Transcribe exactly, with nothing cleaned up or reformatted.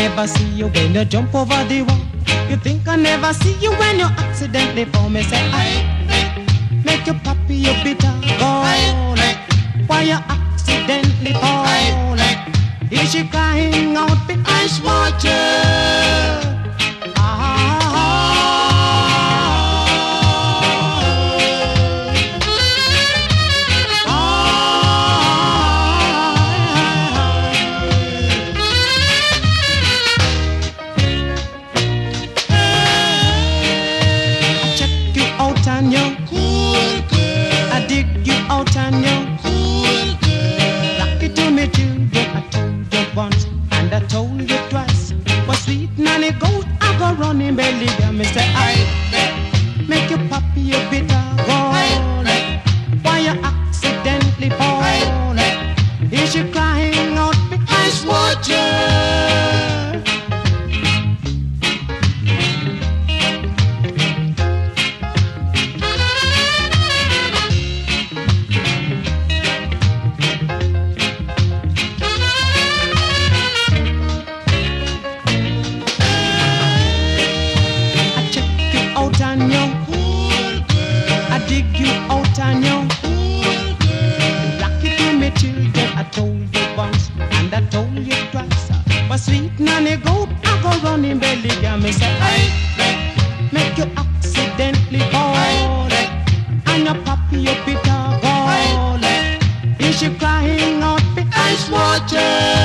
never see you when you jump over the wall. You think I never see you when you accidentally fall. Me say I make you poppy your bitter gall. Why you accidentally fall? Is she crying out for ice water? And you cool girl, I dig you out and you cool girl. Rock it to me children, I told you once and I told you twice. But sweet nanny goat, I go running belly girl. Me say I make you poppy your bitter gall. Why you accidentally fall? Is she crying out for ice water? And you cool girl, I dig you out and you cool girl. Rock it to me children, I told you once and I told you twice. But sweet nanny goat, I go running belly girl. Me say I make you accidentally fall, and you poppy your bitter gall. Is she crying out for ice water?